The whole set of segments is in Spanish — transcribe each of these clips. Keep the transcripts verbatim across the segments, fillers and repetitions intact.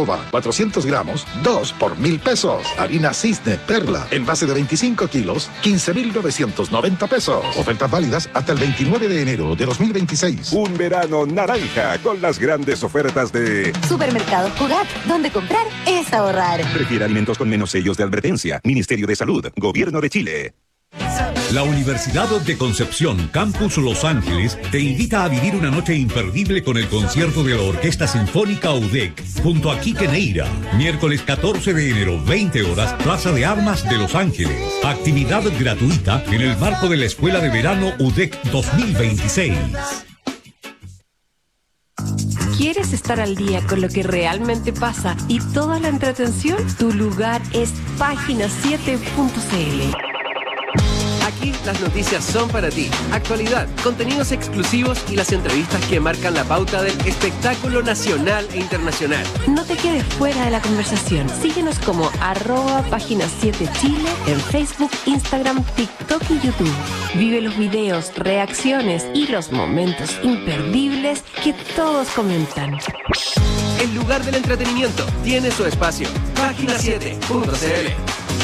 Nova, cuatrocientos gramos, dos por mil pesos. Harina Cisne Perla, envase de veinticinco kilos, quince mil novecientos noventa pesos. Ofertas válidas hasta el veintinueve de enero de dos mil veintiséis. Un verano naranja con las grandes ofertas de Supermercados Cugat, donde comprar es ahorrar. Prefiere alimentos con menos sellos de advertencia. Ministerio de Salud, Gobierno de Chile. La Universidad de Concepción, Campus Los Ángeles, te invita a vivir una noche imperdible con el concierto de la Orquesta Sinfónica U D E C, junto a Quique Neira. Miércoles catorce de enero, veinte horas, Plaza de Armas de Los Ángeles. Actividad gratuita en el marco de la Escuela de Verano U D E C dos mil veintiséis. ¿Quieres estar al día con lo que realmente pasa y toda la entretención? Tu lugar es página siete punto c l. Aquí las noticias son para ti. Actualidad, contenidos exclusivos y las entrevistas que marcan la pauta del espectáculo nacional e internacional. No te quedes fuera de la conversación. Síguenos como arroba página siete Chile en Facebook, Instagram, TikTok y YouTube. Vive los videos, reacciones y los momentos imperdibles que todos comentan. El lugar del entretenimiento tiene su espacio. página siete punto c l.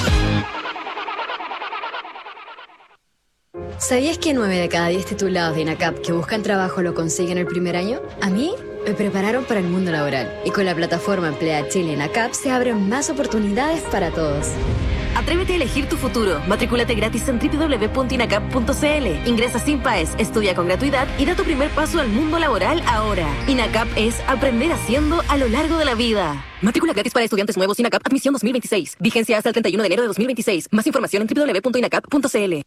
¿Sabías que nueve de cada diez titulados de INACAP que buscan trabajo lo consiguen el primer año? A mí me prepararon para el mundo laboral y con la plataforma Emplea Chile INACAP se abren más oportunidades para todos. Atrévete a elegir tu futuro. Matrículate gratis en doble u doble u doble u punto inacap punto c l. Ingresa sin paes, estudia con gratuidad y da tu primer paso al mundo laboral ahora. INACAP es aprender haciendo a lo largo de la vida. Matrícula gratis para estudiantes nuevos INACAP Admisión dos mil veintiséis. Vigencia hasta el treinta y uno de enero de dos mil veintiséis. Más información en doble u doble u doble u punto inacap punto c l.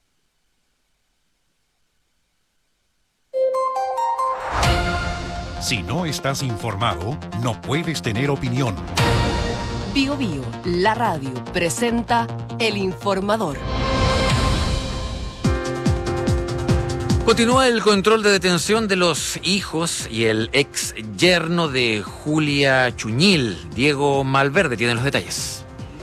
Si no estás informado, no puedes tener opinión. Bio Bio, la radio, presenta El Informador. Continúa el control de detención de los hijos y el ex yerno de Julia Chuñil. Diego Malverde tiene los detalles.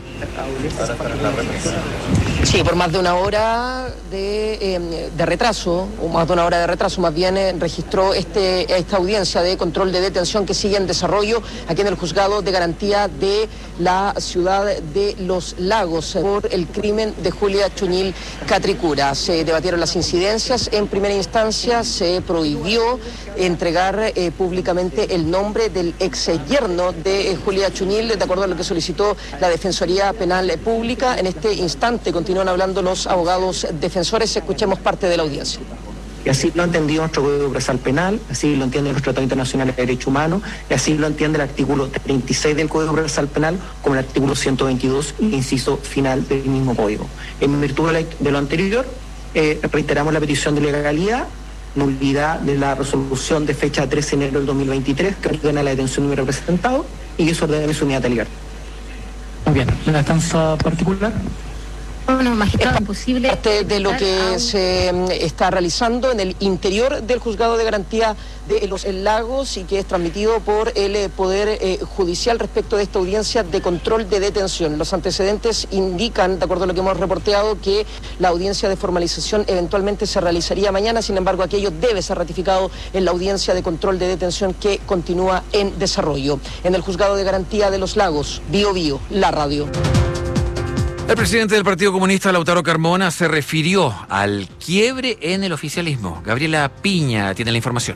Sí, por más de una hora de, eh, de retraso, o más de una hora de retraso, más bien eh, registró este, esta audiencia de control de detención que sigue en desarrollo aquí en el Juzgado de Garantía de la ciudad de Los Lagos por el crimen de Julia Chuñil Catricura. Se debatieron las incidencias. En primera instancia se prohibió entregar eh, públicamente el nombre del ex yerno de eh, Julia Chuñil, de acuerdo a lo que solicitó la Defensoría Penal Pública. En este instante continúan hablando los abogados defensores. Escuchemos parte de la audiencia. Y así lo ha entendido nuestro Código Procesal Penal, así lo entiende los tratados internacionales de derechos humanos, y así lo entiende el artículo treinta y seis del Código Procesal Penal, como el artículo ciento veintidós, inciso final del mismo código. En virtud de, la, de lo anterior, eh, reiteramos la petición de legalidad, nulidad de la resolución de fecha trece de enero del dos mil veintitrés, que ordena la detención de mi representado y que se ordena su unidad de libertad. Muy bien, ¿la estancia particular? Bueno, magistrado, imposible. Parte de lo que se está realizando en el interior del Juzgado de Garantía de Los Lagos y que es transmitido por el Poder eh, Judicial respecto de esta audiencia de control de detención. Los antecedentes indican, de acuerdo a lo que hemos reporteado, que la audiencia de formalización eventualmente se realizaría mañana. Sin embargo, aquello debe ser ratificado en la audiencia de control de detención que continúa en desarrollo. En el Juzgado de Garantía de Los Lagos, Bio Bio, la radio. El presidente del Partido Comunista, Lautaro Carmona, se refirió al quiebre en el oficialismo. Gabriela Piña tiene la información.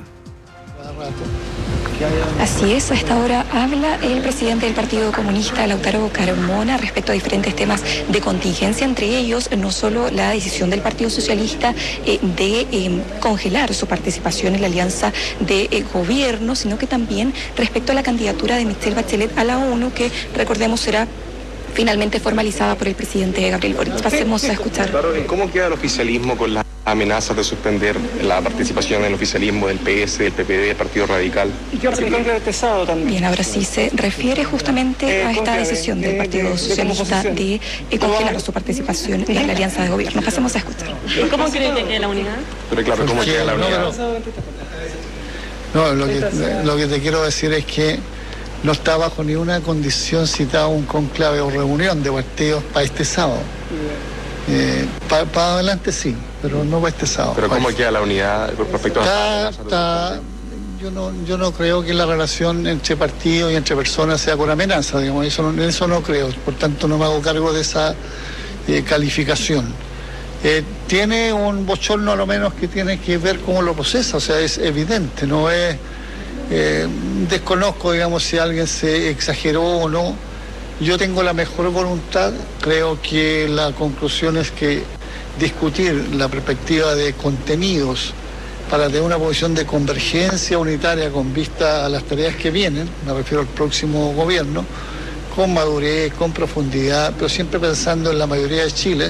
Así es, a esta hora habla el presidente del Partido Comunista, Lautaro Carmona, respecto a diferentes temas de contingencia, entre ellos no solo la decisión del Partido Socialista eh, de eh, congelar su participación en la alianza de eh, gobierno, sino que también respecto a la candidatura de Michelle Bachelet a la ONU, que recordemos será finalmente formalizada por el presidente Gabriel Boric. Pasemos a escuchar. ¿Cómo queda el oficialismo con las amenazas de suspender la participación en el oficialismo del P S, del P P D, del Partido Radical? ¿Y qué pesado también? Bien, ahora sí se refiere justamente eh, a esta decisión del Partido de, Socialista de, de, de congelar su participación en la alianza de gobierno. Pasemos a escuchar. ¿Y cómo cree que queda la unidad? Pero claro, ¿cómo queda la unidad? No, lo que, lo que te quiero decir es que no está bajo ninguna condición citado un conclave o reunión de partidos para este sábado. Eh, para pa adelante sí, pero no para este sábado. ¿Pero cómo queda la unidad respecto a está, está, yo no, yo no creo que la relación entre partidos y entre personas sea con amenaza, digamos, eso no, eso no creo, por tanto no me hago cargo de esa eh, calificación. Eh, tiene un bochorno a lo menos que tiene que ver cómo lo procesa, o sea, es evidente, no es, eh, desconozco, digamos, si alguien se exageró o no. Yo tengo la mejor voluntad, creo que la conclusión es que discutir la perspectiva de contenidos para tener una posición de convergencia unitaria con vista a las tareas que vienen, me refiero al próximo gobierno, con madurez, con profundidad, pero siempre pensando en la mayoría de Chile,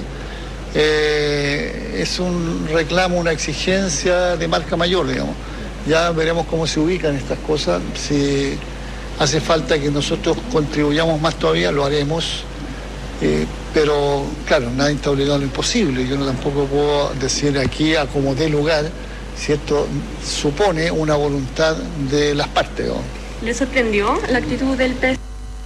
eh, es un reclamo, una exigencia de marca mayor, digamos. Ya veremos cómo se ubican estas cosas, si hace falta que nosotros contribuyamos más todavía, lo haremos, eh, pero claro, nadie está obligado a lo imposible. Yo no tampoco puedo decir aquí a como dé lugar si esto supone una voluntad de las partes, ¿no? ¿Le sorprendió la actitud del P S?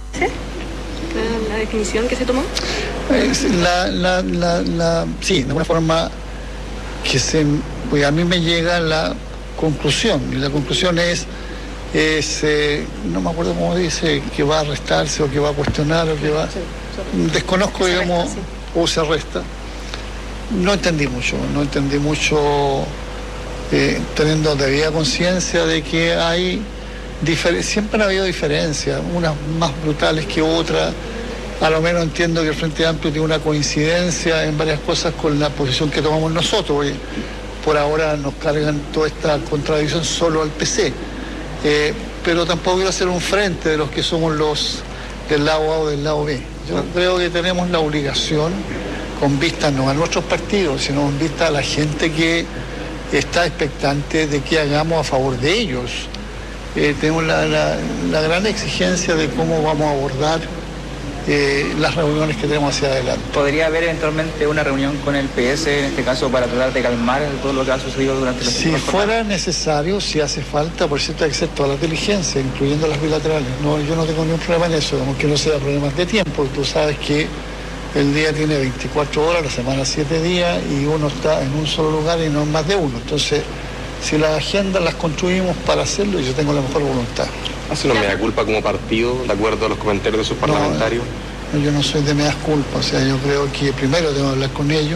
¿La definición que se tomó? La, la, la, la, sí, de alguna forma que se, pues a mí me llega la conclusión, y la conclusión es es, eh, no me acuerdo cómo dice, que va a restarse o que va a cuestionar o que va... Sí, desconozco, digamos, resta, sí. O se resta. No entendí mucho, no entendí mucho, eh, teniendo debida conciencia de que hay, difer- siempre ha habido diferencias, unas más brutales que otras. A lo menos entiendo que el Frente Amplio tiene una coincidencia en varias cosas con la posición que tomamos nosotros, porque por ahora nos cargan toda esta contradicción solo al P C. Eh, pero tampoco quiero hacer un frente de los que somos los del lado A o del lado B. Yo creo que tenemos la obligación, con vista no a nuestros partidos, sino con vista a la gente que está expectante de que hagamos a favor de ellos. Eh, tenemos la, la, la gran exigencia de cómo vamos a abordar eh, las reuniones que tenemos hacia adelante. ¿Podría haber eventualmente una reunión con el P S, en este caso, para tratar de calmar todo lo que ha sucedido durante los Si fuera necesario, si hace falta, por cierto, hay que hacer toda la diligencia, incluyendo las bilaterales. No, yo no tengo ningún problema en eso, como que no sea problemas de tiempo. Tú sabes que el día tiene veinticuatro horas, la semana siete días, y uno está en un solo lugar y no en más de uno. Entonces, si las agendas las construimos para hacerlo, yo tengo la mejor voluntad. ¿Hace una mea culpa como partido, de acuerdo a los comentarios de sus parlamentarios? No, yo no soy de meas culpa, o sea, yo creo que primero tengo que hablar con ellos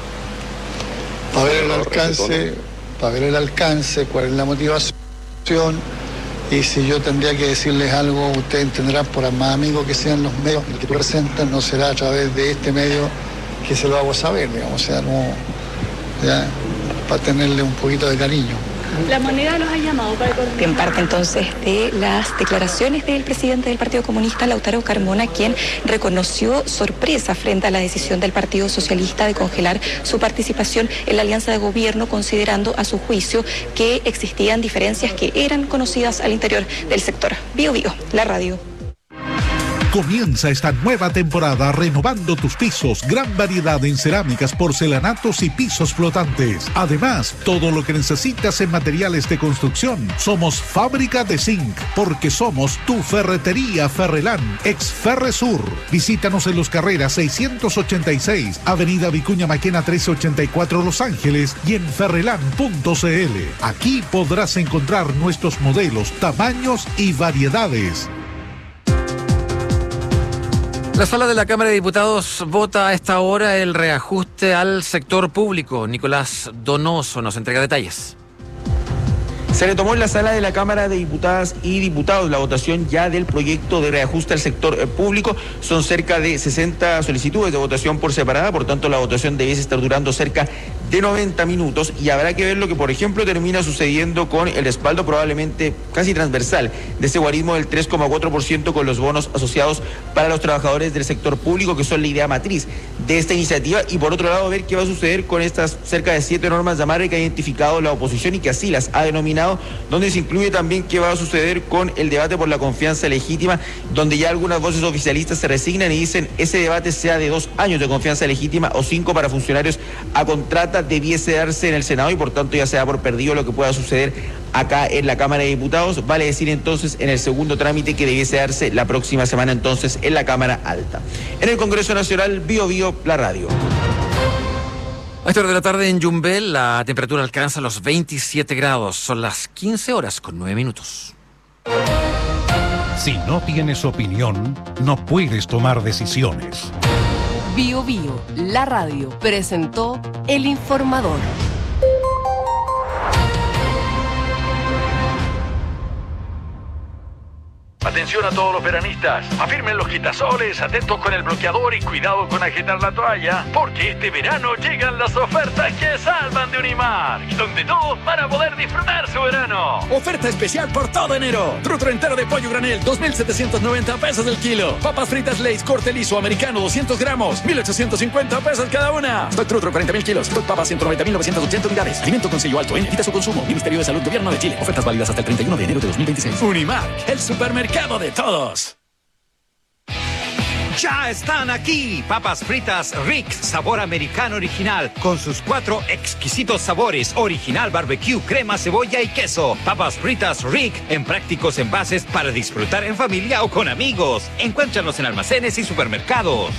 para ver el alcance, para ver el alcance, cuál es la motivación, y si yo tendría que decirles algo, ustedes entenderán, por más amigos que sean los medios que presentan, no será a través de este medio que se lo hago saber, digamos, o sea, no, ya, para tenerle un poquito de cariño. La moneda los ha llamado para coordinar. En parte entonces de las declaraciones del presidente del Partido Comunista, Lautaro Carmona, quien reconoció sorpresa frente a la decisión del Partido Socialista de congelar su participación en la alianza de gobierno, considerando a su juicio que existían diferencias que eran conocidas al interior del sector. Bio Bio, la radio. Comienza esta nueva temporada renovando tus pisos, gran variedad en cerámicas, porcelanatos y pisos flotantes. Además, todo lo que necesitas en materiales de construcción. Somos Fábrica de Zinc, porque somos tu ferretería Ferrelán, ex Ferresur. Visítanos en Los Carreras seiscientos ochenta y seis, Avenida Vicuña Maquena trescientos ochenta y cuatro, Los Ángeles, y en ferrelán punto c l. Aquí podrás encontrar nuestros modelos, tamaños y variedades. La sala de la Cámara de Diputados vota a esta hora el reajuste al sector público. Nicolás Donoso nos entrega detalles. Se retomó en la sala de la Cámara de Diputadas y Diputados la votación ya del proyecto de reajuste al sector público. Son cerca de sesenta solicitudes de votación por separada, por tanto la votación debiese estar durando cerca de noventa minutos, y habrá que ver lo que, por ejemplo, termina sucediendo con el respaldo probablemente casi transversal de ese guarismo del tres coma cuatro por ciento con los bonos asociados para los trabajadores del sector público, que son la idea matriz de esta iniciativa, y por otro lado ver qué va a suceder con estas cerca de siete normas de amarre que ha identificado la oposición y que así las ha denominado, donde se incluye también qué va a suceder con el debate por la confianza legítima, donde ya algunas voces oficialistas se resignan y dicen ese debate sea de dos años de confianza legítima o cinco para funcionarios a contrata, debiese darse en el Senado, y por tanto ya se da por perdido lo que pueda suceder acá en la Cámara de Diputados. Vale decir entonces en el segundo trámite que debiese darse la próxima semana entonces en la Cámara Alta. En el Congreso Nacional, Bio Bio, la radio. A esta hora de la tarde en Yumbel la temperatura alcanza los veintisiete grados. Son las quince horas con nueve minutos. Si no tienes opinión, no puedes tomar decisiones. Bio Bio, la radio, presentó El Informador. Atención a todos los veranistas. Afirmen los quitasoles, atentos con el bloqueador y cuidado con agitar la toalla, porque este verano llegan las ofertas que salvan de Unimark, donde todos van a poder disfrutar su verano. Oferta especial por todo enero. Trutro entero de pollo granel, dos mil setecientos noventa pesos el kilo. Papas fritas Lay's corte liso americano, doscientos gramos, mil ochocientos cincuenta pesos cada una. Stock Trutro, cuarenta mil kilos. Stock papas, ciento noventa mil novecientos ochenta unidades. Alimento con sello alto en evita su consumo. Ministerio de Salud, Gobierno de Chile. Ofertas válidas hasta el treinta y uno de enero de dos mil veintiséis. Unimark, el supermercado de todos. Ya están aquí, papas fritas Rick, sabor americano original, con sus cuatro exquisitos sabores, original, barbecue, crema, cebolla y queso. Papas fritas Rick, en prácticos envases para disfrutar en familia o con amigos. Encuéntranos en almacenes y supermercados.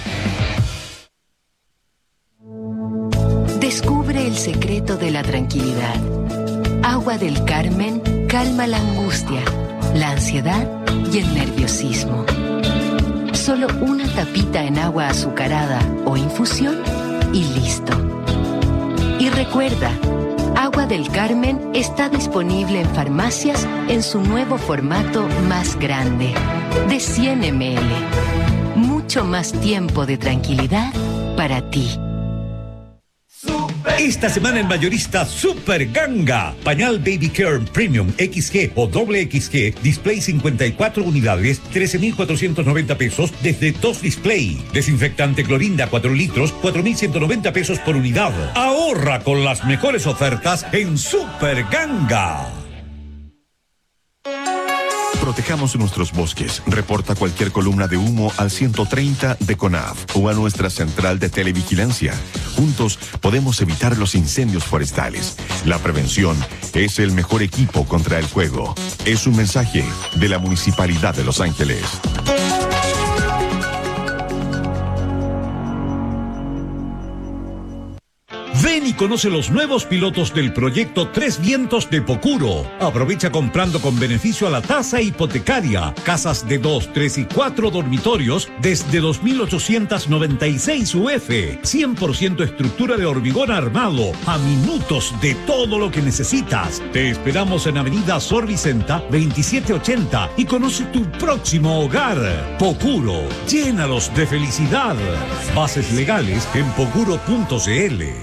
Descubre el secreto de la tranquilidad. Agua del Carmen calma la angustia, la ansiedad y el nerviosismo. Solo una tapita en agua azucarada o infusión y listo. Y recuerda, Agua del Carmen está disponible en farmacias en su nuevo formato más grande, de cien mililitros. Mucho más tiempo de tranquilidad para ti. Esta semana en Mayorista Super Ganga. Pañal Baby Care Premium X G o doble X G, display cincuenta y cuatro unidades, trece mil cuatrocientos noventa pesos desde dos Display. Desinfectante Clorinda cuatro litros, cuatro mil ciento noventa pesos por unidad. Ahorra con las mejores ofertas en Super Ganga. Protejamos nuestros bosques. Reporta cualquier columna de humo al ciento treinta de CONAF o a nuestra central de televigilancia. Juntos podemos evitar los incendios forestales. La prevención es el mejor equipo contra el fuego. Es un mensaje de la Municipalidad de Los Ángeles. Ven y conoce los nuevos pilotos del proyecto Tres Vientos de Pocuro. Aprovecha comprando con beneficio a la tasa hipotecaria. Casas de dos, tres y cuatro dormitorios desde dos mil ochocientos noventa y seis U F. cien por ciento estructura de hormigón armado. A minutos de todo lo que necesitas. Te esperamos en Avenida Sor Vicenta veintisiete ochenta y conoce tu próximo hogar. Pocuro. Llénalos de felicidad. Bases legales en pocuro punto cl.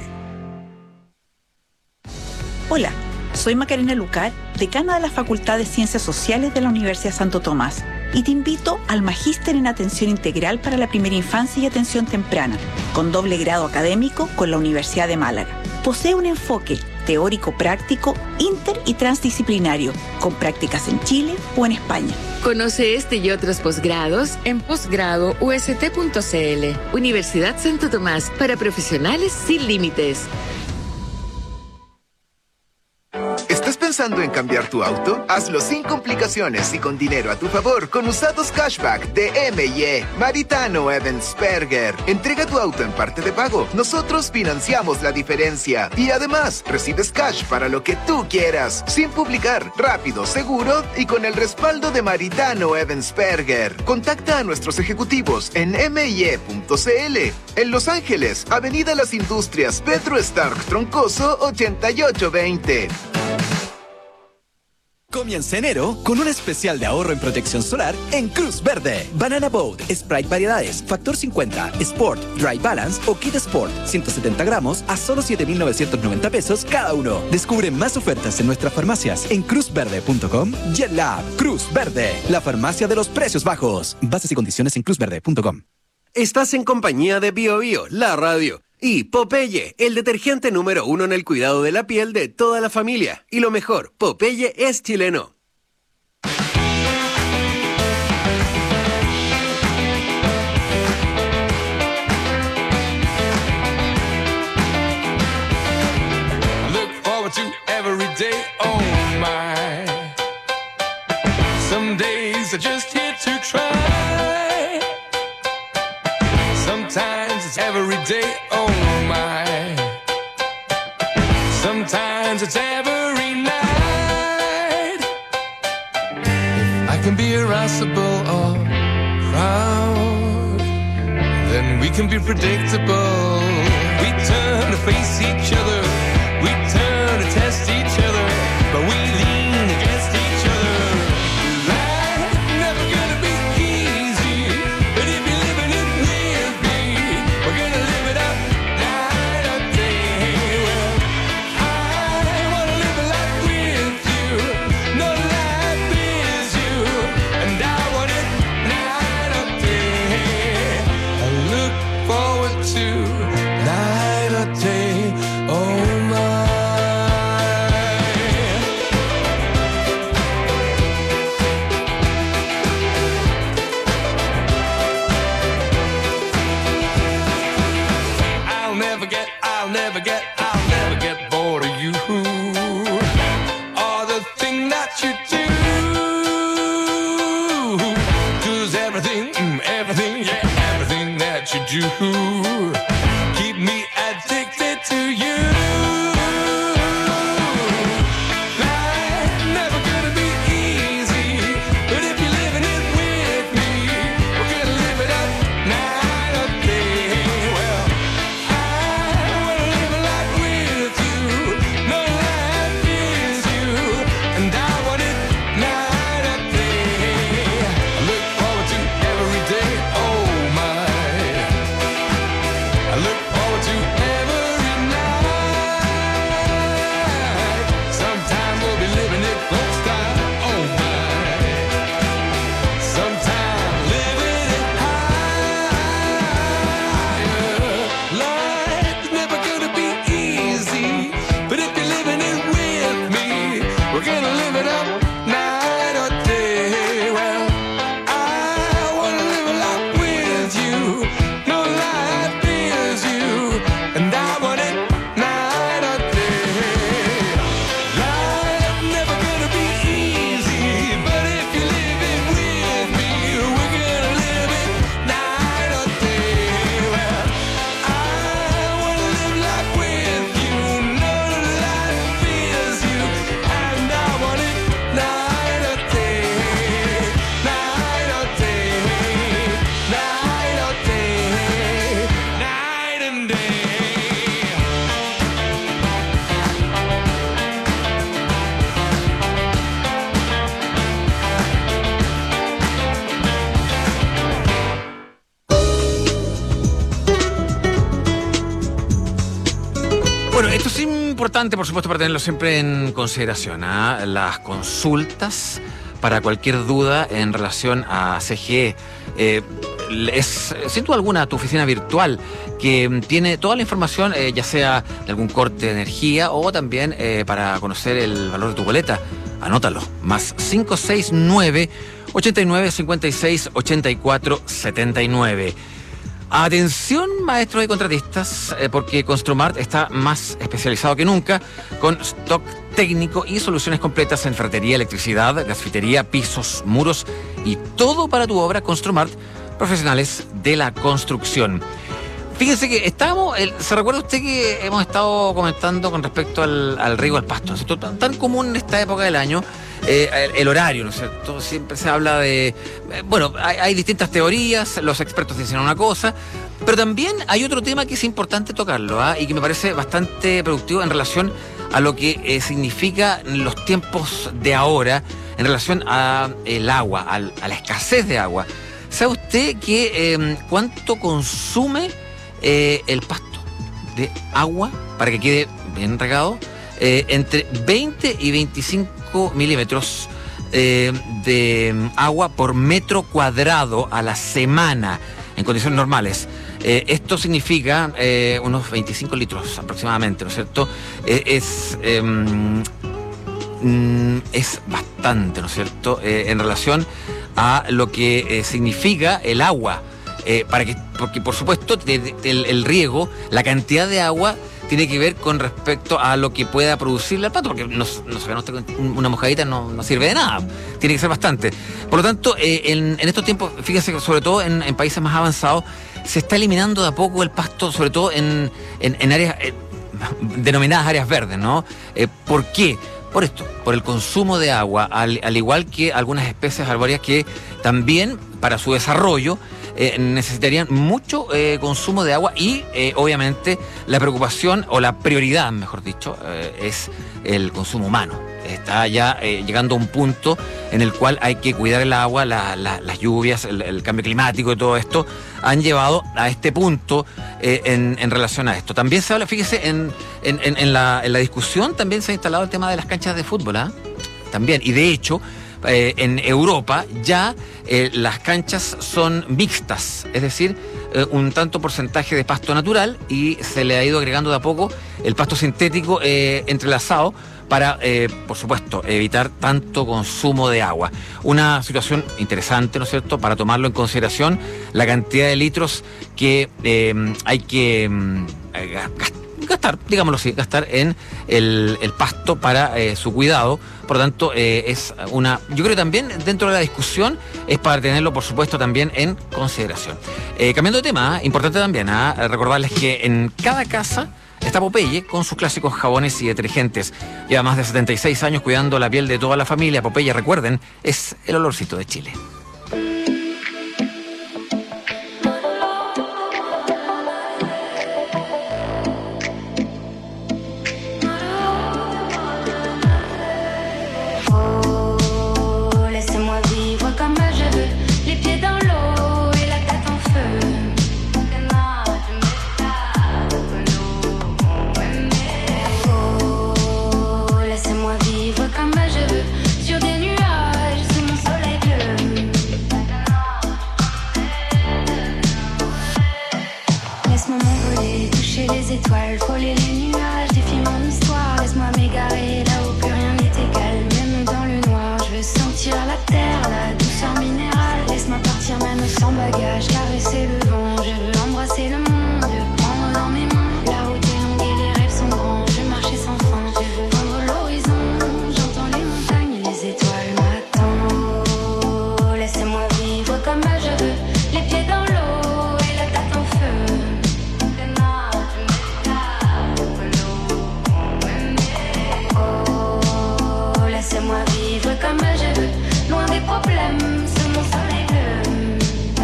Hola, soy Macarena Lucar, decana de la Facultad de Ciencias Sociales de la Universidad Santo Tomás, y te invito al Magíster en Atención Integral para la Primera Infancia y Atención Temprana, con doble grado académico con la Universidad de Málaga. Posee un enfoque teórico-práctico, inter- y transdisciplinario, con prácticas en Chile o en España. Conoce este y otros posgrados en posgrado u s t punto c l. Universidad Santo Tomás, para profesionales sin límites. ¿Estás pensando en cambiar tu auto? Hazlo sin complicaciones y con dinero a tu favor con usados cashback de M y E. Maritano Evansperger. Entrega tu auto en parte de pago. Nosotros financiamos la diferencia. Y además, recibes cash para lo que tú quieras. Sin publicar. Rápido, seguro y con el respaldo de Maritano Evansperger. Contacta a nuestros ejecutivos en m y e punto c l. En Los Ángeles, Avenida Las Industrias, Pedro Stark Troncoso, ochenta y ocho veinte. Comienza enero con un especial de ahorro en protección solar en Cruz Verde. Banana Boat, Sprite variedades, Factor cincuenta, Sport, Dry Balance o Kit Sport, ciento setenta gramos a solo siete mil novecientos noventa pesos cada uno. Descubre más ofertas en nuestras farmacias en cruz verde punto com y en la app Cruz Verde, la farmacia de los precios bajos. Bases y condiciones en cruz verde punto com. Estás en compañía de Bio Bio, la radio. Y Popeye, el detergente número uno en el cuidado de la piel de toda la familia. Y lo mejor, Popeye es chileno. Look forward to every day, oh my. Some days are just here to try. Sometimes it's every day, oh my. since it's every night. If I can be irascible or proud, then we can be predictable. We turn to face each other, we turn to test each other, but we lean against each other. Life never gonna be easy, but if you're living it with me, we're gonna live it up night or day. Well, I wanna live a life with you, no life is you, and I want it night or day. I look forward to night or day, oh my. I'll never get, I'll never get, I'll never get bored of you, or the thing that you do. 'Cause everything, mm, everything, yeah, everything that you do, keep me addicted to you. Life never gonna be easy, but if you're living it with me, we're gonna live it up night or day. Well, I wanna live a life with you, no life is you, and I want it night or day. I look forward to every day, oh my. I look forward to every night. Sometime we'll be living it folk style, oh my. Sometime living it higher. Life's never gonna be easy, but if you're living it with me, we're gonna live it up night or day. Well, I wanna live a life with you, no life is you, and I want it night or day. Life never gonna be easy, but if you live it with me, we're gonna live it night or day. Well, I wanna live life with you, no life is you, and I want it night or day, night or day, night or day, night and day. Bueno, esto es importante, por supuesto, para tenerlo siempre en consideración. ¿ah? Las consultas para cualquier duda en relación a C G E. Eh, es, sin duda alguna, tu oficina virtual que tiene toda la información, eh, ya sea de algún corte de energía o también eh, para conocer el valor de tu boleta. Anótalo. Más cinco seis nueve, ochenta y nueve, cincuenta y seis, ochenta y cuatro, setenta y nueve. Atención, maestros y contratistas, eh, porque Construmart está más especializado que nunca, con stock técnico y soluciones completas en ferretería, electricidad, gasfitería, pisos, muros y todo para tu obra. Construmart, profesionales de la construcción. Fíjense que estábamos, el, ¿se recuerda usted que hemos estado comentando con respecto al, al riego al pasto? ¿No es cierto? Tan, tan común en esta época del año, eh, el, el horario, ¿no es cierto? Siempre se habla de... Eh, bueno, hay, hay distintas teorías, los expertos dicen una cosa, pero también hay otro tema que es importante tocarlo, ¿ah? Y que me parece bastante productivo en relación a lo que eh, significa los tiempos de ahora en relación a el agua, al, a la escasez de agua. ¿Sabe usted que eh, cuánto consume Eh, el pasto de agua para que quede bien regado? Eh, entre veinte y veinticinco milímetros eh, de agua por metro cuadrado a la semana en condiciones normales. Eh, esto significa eh, unos veinticinco litros aproximadamente, ¿no es cierto? Eh, es, eh, mm, es bastante, ¿no es cierto? Eh, en relación a lo que eh, significa el agua. Eh, para que, porque por supuesto el, el riego, la cantidad de agua tiene que ver con respecto a lo que pueda producirle al pasto, porque no, no sabemos, una mojadita no, no sirve de nada, tiene que ser bastante. Por lo tanto, eh, en, en estos tiempos, fíjense que sobre todo en, en países más avanzados, se está eliminando de a poco el pasto, sobre todo en, en, en áreas eh, denominadas áreas verdes, ¿no? Eh, ¿Por qué? Por esto, por el consumo de agua, al, al igual que algunas especies arbóreas que también para su desarrollo eh, necesitarían mucho eh, consumo de agua y eh, obviamente la preocupación o la prioridad, mejor dicho, eh, es el consumo humano. Está ya eh, llegando a un punto en el cual hay que cuidar el agua, la, la, las lluvias, el, el cambio climático y todo esto han llevado a este punto eh, en, en relación a esto. También se habla, fíjese, en, en, en, en, la, en la discusión también se ha instalado el tema de las canchas de fútbol, ¿eh? También, y de hecho, eh, en Europa ya eh, las canchas son mixtas, es decir, eh, un tanto porcentaje de pasto natural y se le ha ido agregando de a poco el pasto sintético eh, entrelazado para, eh, por supuesto, evitar tanto consumo de agua. Una situación interesante, ¿no es cierto?, para tomarlo en consideración, la cantidad de litros que eh, hay que eh, gastar, digámoslo así, gastar en el, el pasto para eh, su cuidado. Por lo tanto, eh, es una... Yo creo que también dentro de la discusión es para tenerlo, por supuesto, también en consideración. Eh, cambiando de tema, importante también ¿eh? recordarles que en cada casa está Popeye con sus clásicos jabones y detergentes. Lleva más de setenta y seis años cuidando la piel de toda la familia. Popeye, recuerden, es el olorcito de Chile. Étoiles, frôler les nuages, défie mon histoire, laisse-moi m'égarer là où plus rien n'est égal, même dans le noir, je veux sentir la terre, la douceur minérale, laisse-moi partir même sans bagage, caresser le vent, je veux embrasser le monde, prendre dans mes mains, la route est longue et les rêves sont grands, je veux marcher sans fin, je veux vendre l'horizon, j'entends les montagnes, les étoiles m'attendent, oh, laissez-moi vivre comme je veux, les pieds dans l'eau et la tête en feu. Laissez-moi vivre comme je veux, loin des problèmes, sous mon soleil bleu.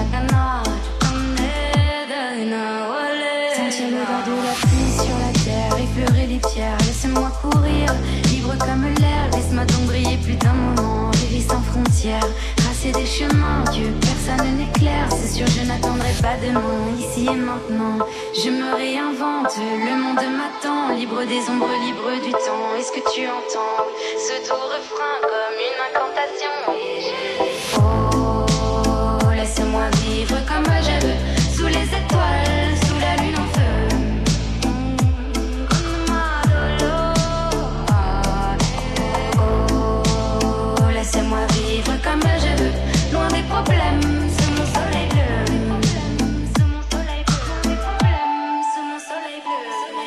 Sentir le vent de la pluie sur la terre, effleurer les pierres, laissez-moi courir, libre comme l'air, laisse-moi donc briller plus d'un moment, rêver sans frontières, tracer des chemins, Dieu, personne n'éclaire, c'est sûr je n'attendrai pas demain, ici et maintenant, je me réinvente, le monde m'attend, libre des ombres, libre du temps, est-ce que tu entends, ce doux refrain comme une incantation, et je... Oh, laissez-moi vivre comme je veux, sous les étoiles, sous la lune en feu. Oh, laissez-moi vivre comme je veux, loin des problèmes, sous mon soleil bleu. Sous mon soleil bleu, des problèmes, sous mon soleil bleu.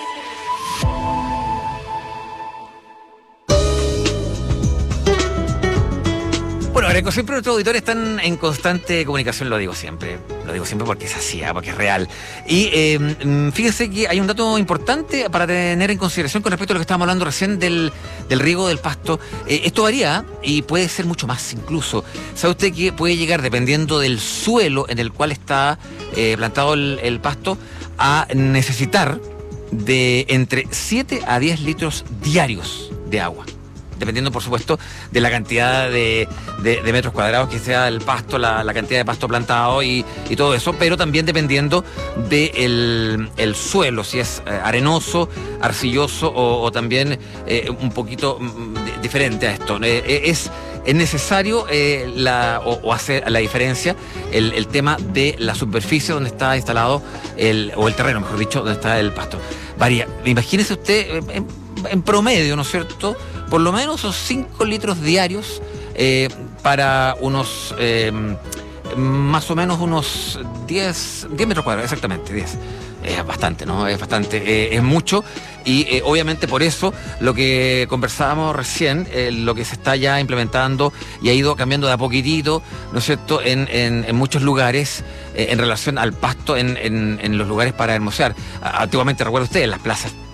Bueno, Greco, siempre nuestros auditores están en constante comunicación, lo digo siempre. Lo digo siempre porque es así, ¿eh? Porque es real. Y eh, fíjese que hay un dato importante para tener en consideración con respecto a lo que estábamos hablando recién del, del riego del pasto. Eh, esto varía y puede ser mucho más incluso. ¿Sabe usted que puede llegar, dependiendo del suelo en el cual está eh, plantado el, el pasto, a necesitar de entre siete a diez litros diarios de agua? Dependiendo, por supuesto, de la cantidad de, de, de metros cuadrados que sea el pasto, la, la cantidad de pasto plantado y, y todo eso, pero también dependiendo del el suelo, si es eh, arenoso, arcilloso o, o también eh, un poquito mm, diferente a esto. Eh, es, es necesario eh, la, o, o hacer la diferencia el, el tema de la superficie donde está instalado, el, o el terreno, mejor dicho, donde está el pasto. Varía. Imagínese usted, en, en promedio, ¿no es cierto?, por lo menos esos cinco litros diarios eh, para unos, eh, más o menos unos diez, diez metros cuadrados, exactamente, diez. Es bastante, ¿no? Es bastante, eh, es mucho y eh, obviamente por eso lo que conversábamos recién, eh, lo que se está ya implementando y ha ido cambiando de a poquitito, ¿no es cierto?, en, en, en muchos lugares eh, en relación al pasto en, en, en los lugares para hermosear. Antiguamente, recuerda usted, en las plazas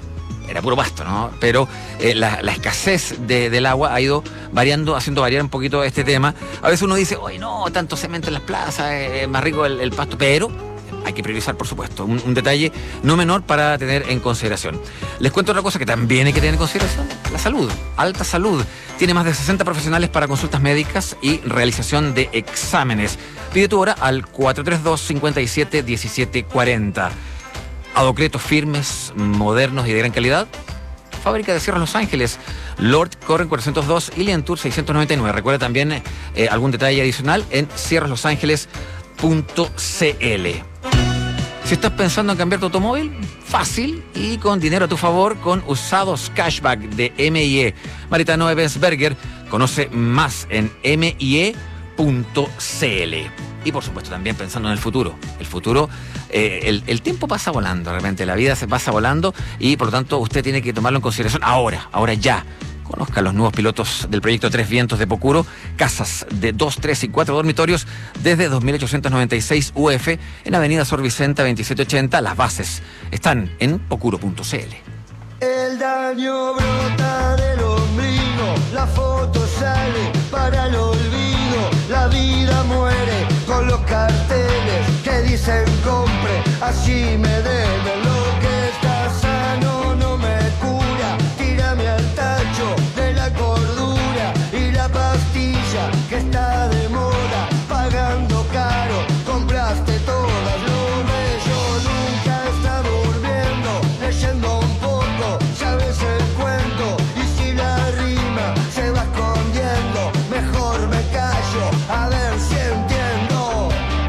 era puro pasto, ¿no? Pero eh, la, la escasez de, del agua ha ido variando, haciendo variar un poquito este tema. A veces uno dice, oye, no, tanto cemento en las plazas, es más rico el, el pasto, pero hay que priorizar, por supuesto. Un, un detalle no menor para tener en consideración. Les cuento otra cosa que también hay que tener en consideración, la salud. Alta Salud tiene más de sesenta profesionales para consultas médicas y realización de exámenes. Pide tu hora al cuatro tres dos, cinco siete, uno siete cuatro cero. Adocretos firmes, modernos y de gran calidad. Fábrica de Cierres Los Ángeles, Lord Corren cuatrocientos dos y Lientour seiscientos noventa y nueve. Recuerda también eh, algún detalle adicional en cierres los ángeles punto c l. Si estás pensando en cambiar tu automóvil, fácil y con dinero a tu favor con Usados Cashback de M I E. Maritano Ebensberger, conoce más en m i e punto c l. Y por supuesto también pensando en el futuro. El futuro, eh, el, el tiempo pasa volando, realmente la vida se pasa volando y por lo tanto usted tiene que tomarlo en consideración ahora, ahora ya. Conozca los nuevos pilotos del proyecto Tres Vientos de Pocuro, casas de dos, tres y cuatro dormitorios desde dos mil ochocientos noventa y seis U F en Avenida Sor Vicenta veintisiete ochenta. Las bases están en pocuro punto c l. El daño brota del ombligo, la foto sale para el olvido, la vida muere con los carteles que dicen compre, así me debe lo que está sano no me cura, tírame al tacho de la cordura y la pastilla que está de moda, pagando caro, compraste todas, lo bello nunca está durmiendo, leyendo un poco, sabes el cuento, y si la rima se va escondiendo, mejor me callo, a ver si entiendo.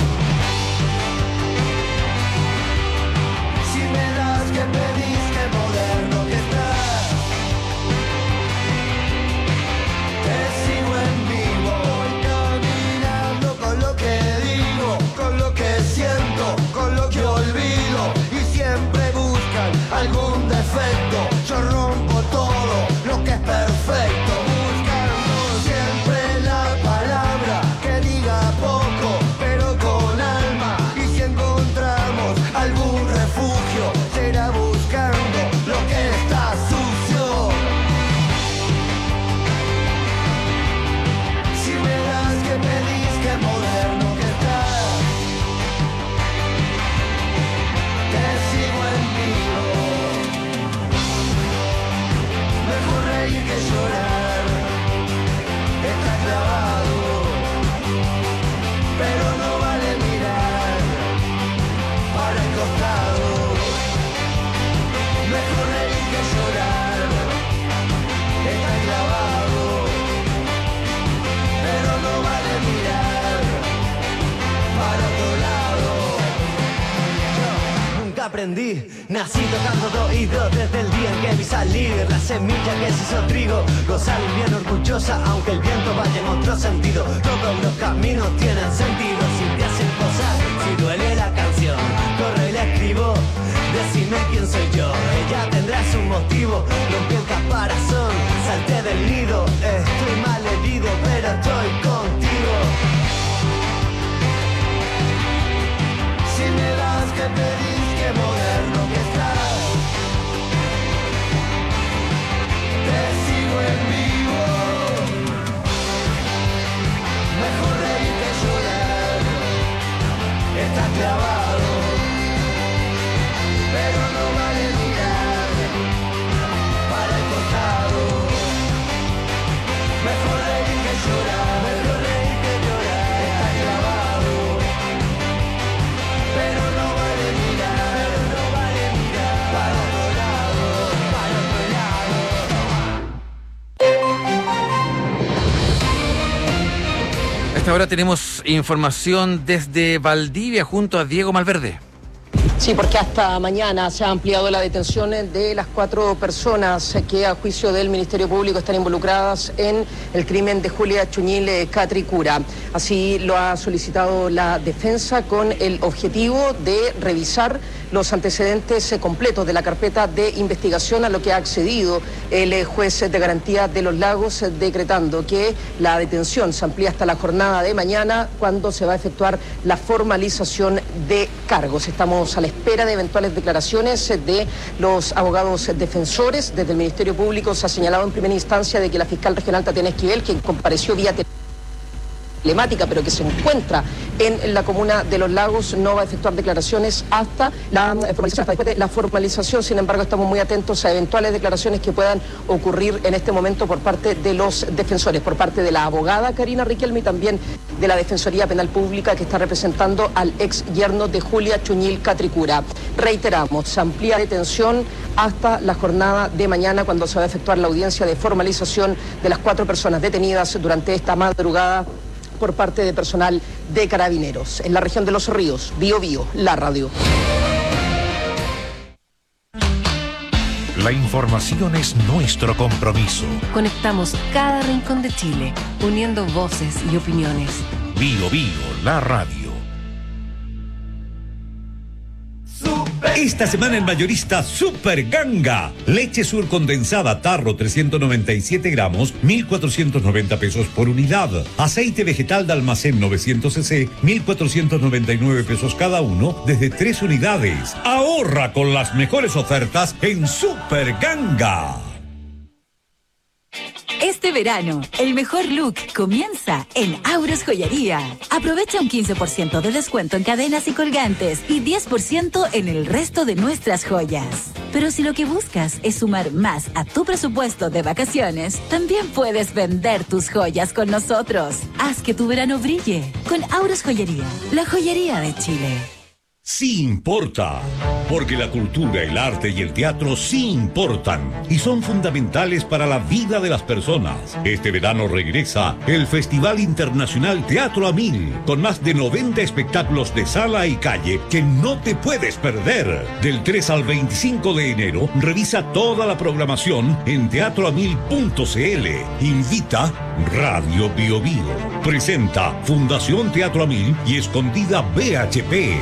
Si me das que pedís, que moderno que estás, te sigo en vivo, voy caminando con lo que digo, con lo que siento, con lo que olvido, y siempre buscan algún defecto, yo rompo todo lo que es perfecto, buscando siempre la palabra que diga poco, pero con alma, y si encontramos algún refugio, será buscando lo que está sucio. Si me das que pedís, que moderno que estás, te sigo en vivo, mejor reír que llorar, está clavado, pero no vale mirar para el costado, mejor reír que llorar, está clavado, pero no vale mirar para otro lado. Nunca aprendí, nací tocando de oído desde el día en que vi salir la semilla que se hizo trigo, gozar bien orgullosa aunque el viento vaya en otro sentido, todos los caminos tienen sentido si te hacen posar, si duele la canción, corre y la escribo, decime quién soy yo, ella tendrá su motivo, rompí el caparazón, salté del nido, estoy mal herido pero estoy contigo. Si me das que pedís, que moderno que estás, te sigo en vivo, mejor reír que llorar, estás clavado, pero no vale mirar para el costado, mejor reír que llorar, mejor reír que llorar, estás clavado, pero no vale mirar, no vale mirar para otro lado, para otro lado. A esta hora tenemos información desde Valdivia junto a Diego Malverde. Sí, porque hasta mañana se ha ampliado la detención de las cuatro personas que a juicio del Ministerio Público están involucradas en el crimen de Julia Chuñil Catricura. Así lo ha solicitado la defensa con el objetivo de revisar los antecedentes completos de la carpeta de investigación, a lo que ha accedido el juez de garantía de Los Lagos, decretando que la detención se amplía hasta la jornada de mañana, cuando se va a efectuar la formalización de cargos. Estamos a la espera de eventuales declaraciones de los abogados defensores. Desde el Ministerio Público se ha señalado en primera instancia de que la fiscal regional Tatiana Esquivel, quien compareció vía telemática, pero que se encuentra en la comuna de Los Lagos, no va a efectuar declaraciones hasta la formalización, hasta después de la formalización. Sin embargo, estamos muy atentos a eventuales declaraciones que puedan ocurrir en este momento por parte de los defensores, por parte de la abogada Karina Riquelme y también de la Defensoría Penal Pública, que está representando al ex yerno de Julia Chuñil Catricura. Reiteramos, se amplía detención hasta la jornada de mañana, cuando se va a efectuar la audiencia de formalización de las cuatro personas detenidas durante esta madrugada por parte de personal de Carabineros. En la región de Los Ríos, Bío Bío, la radio. La información es nuestro compromiso. Conectamos cada rincón de Chile, uniendo voces y opiniones. Bío Bío, la radio. Esta semana en mayorista Super Ganga. Leche Sur condensada tarro trescientos noventa y siete gramos, mil cuatrocientos noventa pesos por unidad. Aceite vegetal de almacén novecientos centilitros, mil cuatrocientos noventa y nueve pesos cada uno, desde tres unidades. Ahorra con las mejores ofertas en Super Ganga. Este verano, el mejor look comienza en Auros Joyería. Aprovecha un quince por ciento de descuento en cadenas y colgantes y diez por ciento en el resto de nuestras joyas. Pero si lo que buscas es sumar más a tu presupuesto de vacaciones, también puedes vender tus joyas con nosotros. Haz que tu verano brille con Auros Joyería, la joyería de Chile. Sí importa, porque la cultura, el arte y el teatro sí importan y son fundamentales para la vida de las personas. Este verano regresa el Festival Internacional Teatro a Mil, con más de noventa espectáculos de sala y calle que no te puedes perder. Del tres al veinticinco de enero, revisa toda la programación en teatro a mil punto c l. Invita Radio Bío Bío. Presenta Fundación Teatro a Mil y Escondida B H P.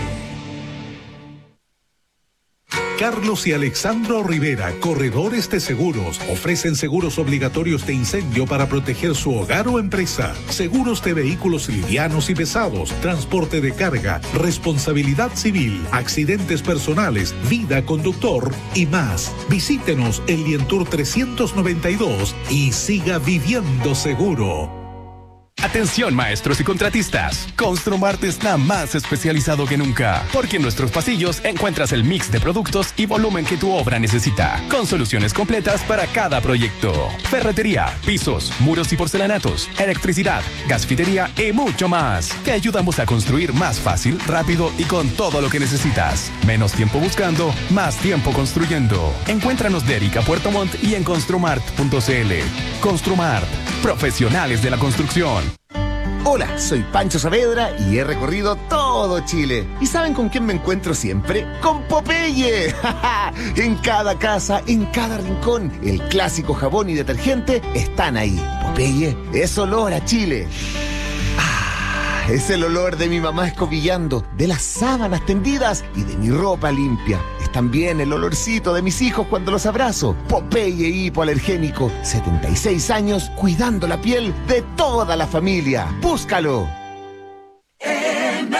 Carlos y Alexandro Rivera, corredores de seguros, ofrecen seguros obligatorios de incendio para proteger su hogar o empresa, seguros de vehículos livianos y pesados, transporte de carga, responsabilidad civil, accidentes personales, vida conductor y más. Visítenos en Lientour trescientos noventa y dos y siga viviendo seguro. Atención maestros y contratistas, Construmart está más especializado que nunca, porque en nuestros pasillos encuentras el mix de productos y volumen que tu obra necesita, con soluciones completas para cada proyecto. Ferretería, pisos, muros y porcelanatos, electricidad, gasfitería y mucho más. Te ayudamos a construir más fácil, rápido y con todo lo que necesitas. Menos tiempo buscando, más tiempo construyendo. Encuéntranos de Erika Puerto Montt y en construmart punto c l. Construmart, profesionales de la construcción. Hola, soy Pancho Saavedra y he recorrido todo Chile. ¿Y saben con quién me encuentro siempre? ¡Con Popeye! En cada casa, en cada rincón, el clásico jabón y detergente están ahí. Popeye es olor a Chile. Ah, es el olor de mi mamá escobillando, de las sábanas tendidas y de mi ropa limpia. Es también el olorcito de mis hijos cuando los abrazo. Popeye hipoalergénico, setenta y seis años cuidando la piel de toda la familia. ¡Búscalo! M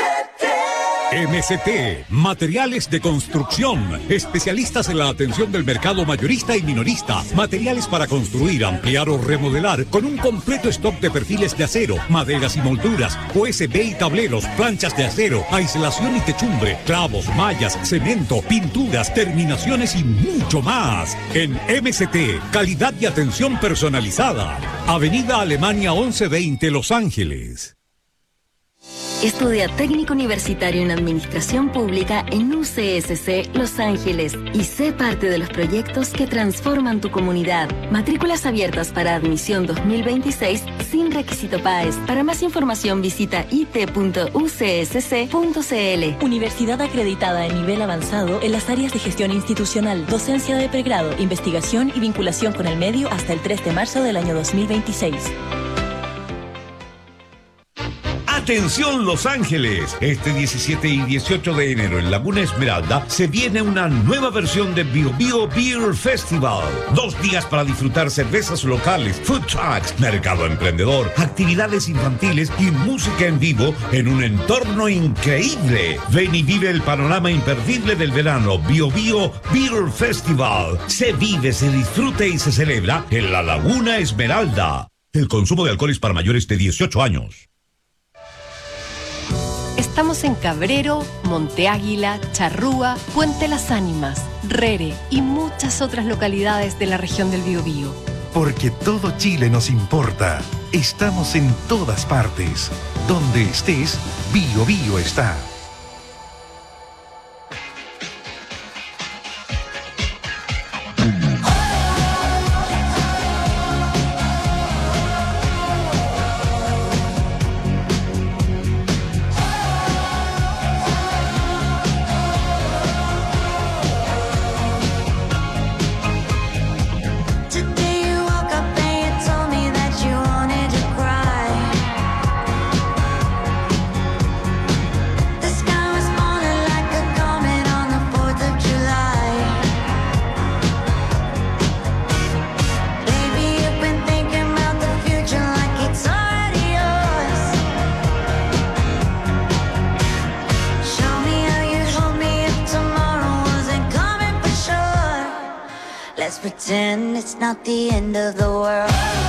C T, materiales de construcción, especialistas en la atención del mercado mayorista y minorista, materiales para construir, ampliar o remodelar, con un completo stock de perfiles de acero, maderas y molduras, U S B y tableros, planchas de acero, aislación y techumbre, clavos, mallas, cemento, pinturas, terminaciones y mucho más. En M C T, calidad y atención personalizada. Avenida Alemania once veinte, Los Ángeles. Estudia técnico universitario en Administración Pública en U C S C Los Ángeles y sé parte de los proyectos que transforman tu comunidad. Matrículas abiertas para admisión dos mil veintiséis sin requisito P A E S. Para más información visita i t punto u c s c punto c l. Universidad acreditada de nivel avanzado en las áreas de gestión institucional, docencia de pregrado, investigación y vinculación con el medio hasta el tres de marzo del año dos mil veintiséis. ¡Atención Los Ángeles! Este diecisiete y dieciocho de enero en Laguna Esmeralda se viene una nueva versión de Bio Bio Beer Festival. Dos días para disfrutar cervezas locales, food trucks, mercado emprendedor, actividades infantiles y música en vivo en un entorno increíble. Ven y vive el panorama imperdible del verano. Bio Bio Beer Festival. Se vive, se disfruta y se celebra en la Laguna Esmeralda. El consumo de alcohol es para mayores de dieciocho años. Estamos en Cabrero, Monte Águila, Charrúa, Puente Las Ánimas, Rere y muchas otras localidades de la región del Biobío. Porque todo Chile nos importa. Estamos en todas partes. Donde estés, Bio Bio está. Pretend it's not the end of the world.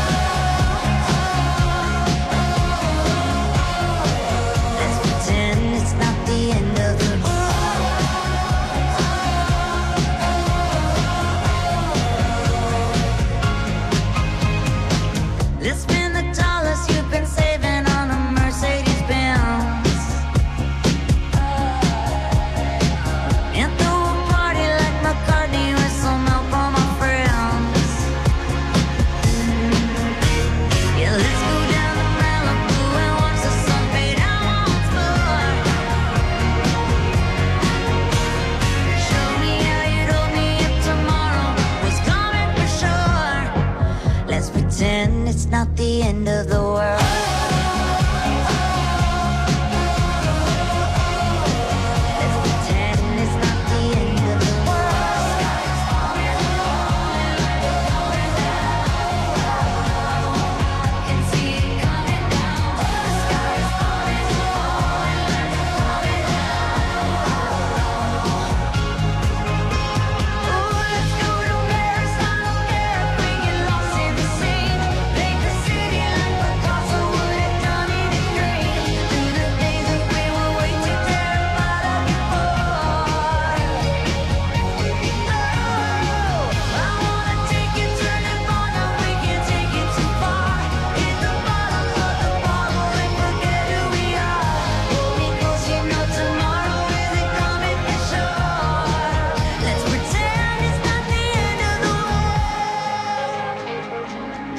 Let's pretend it's not the end of the world. Let's spend the dollars you've been saving on a Mercedes Benz and throw a party like McCartney with some help from my friends. Pretend it's not the end of the world. Let's pretend it's not the end of the world. Can see it coming down. The sky is falling, falling, falling down. Oh, let's go to Paris, I don't care if we get lost in the sea. Make the city like Picasso would have done it in dreams. Through the days that we were way too terrified of before. Oh, I wanna take you, turn it on, now we can take it too far. Hit the bottom of the bottle and forget who we are. Hold me close, you know tomorrow isn't coming for sure. Let's pretend it's not the end of the world.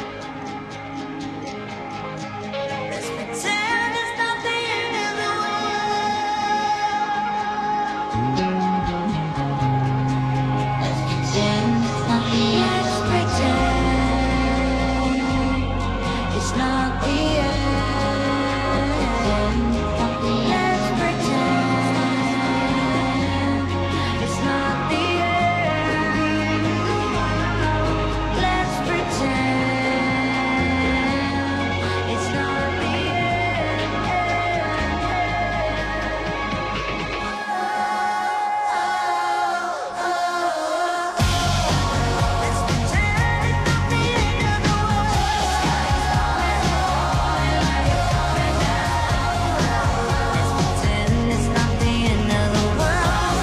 Let's pretend it's not the end of the world. Let's pretend it's not the end. Let's pretend it's not the end. Let's pretend it's not the end. Let's pretend it's not the Pretend it's not the end of the world.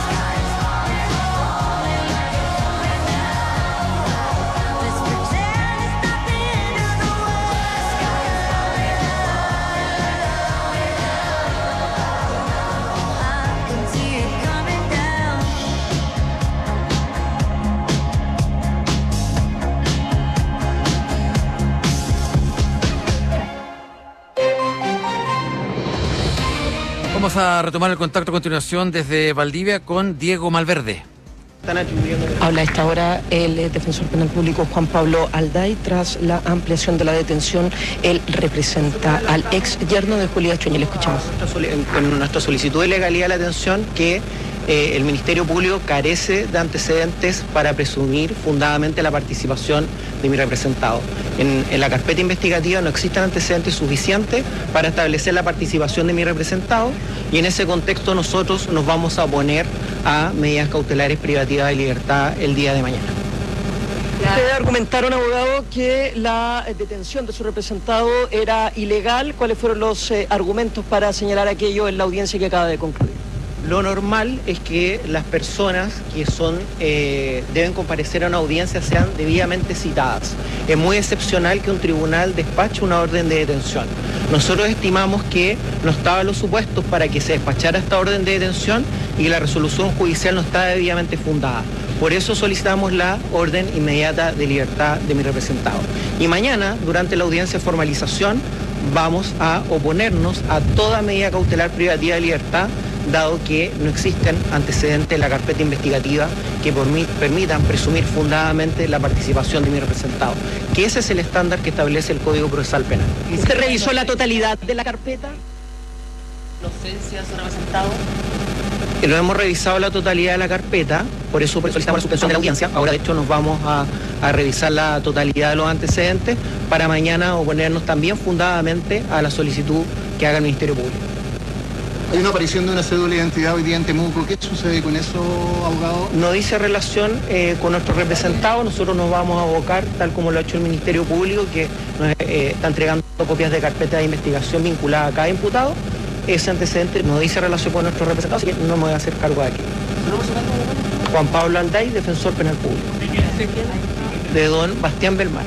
Let's pretend it's not the end of the world. I can see it coming down. Vamos a retomar el contacto a continuación desde Valdivia con Diego Malverde. Habla a esta hora el eh, defensor penal público Juan Pablo Alday. Tras la ampliación de la detención, él representa al ex yerno de Julia Chuñile. Escuchamos. Con nuestra solicitud de legalidad de la detención, que eh, el Ministerio Público carece de antecedentes para presumir fundadamente la participación de mi representado. En, en la carpeta investigativa no existen antecedentes suficientes para establecer la participación de mi representado, y en ese contexto nosotros nos vamos a oponer a medidas cautelares privativas de libertad el día de mañana. Ustedes argumentaron, abogado, que la detención de su representado era ilegal. ¿Cuáles fueron los eh, argumentos para señalar aquello en la audiencia que acaba de concluir? Lo normal es que las personas que son eh, deben comparecer a una audiencia sean debidamente citadas. Es muy excepcional que un tribunal despache una orden de detención. Nosotros estimamos que no estaban los supuestos para que se despachara esta orden de detención y la resolución judicial no está debidamente fundada. Por eso solicitamos la orden inmediata de libertad de mi representado. Y mañana, durante la audiencia de formalización, vamos a oponernos a toda medida cautelar privativa de libertad, dado que no existen antecedentes en la carpeta investigativa que por mí permitan presumir fundadamente la participación de mi representado, que ese es el estándar que establece el Código Procesal Penal. ¿Usted revisó la totalidad de la carpeta? ¿Inocencia de su representado? Lo hemos revisado la totalidad de la carpeta, por eso solicitamos la suspensión de la audiencia. Ahora, de hecho, nos vamos a, a revisar la totalidad de los antecedentes para mañana oponernos también fundadamente a la solicitud que haga el Ministerio Público. Hay una aparición de una cédula de identidad hoy día en Temuco. ¿Qué sucede con eso, abogado? No dice relación eh, con nuestro representado. Nosotros nos vamos a abocar, tal como lo ha hecho el Ministerio Público, que nos eh, está entregando copias de carpeta de investigación vinculada a cada imputado. Ese antecedente no dice relación con nuestro representado, así que no me voy a hacer cargo de aquí. Juan Pablo Alday, defensor penal público. De don Bastián Belmar.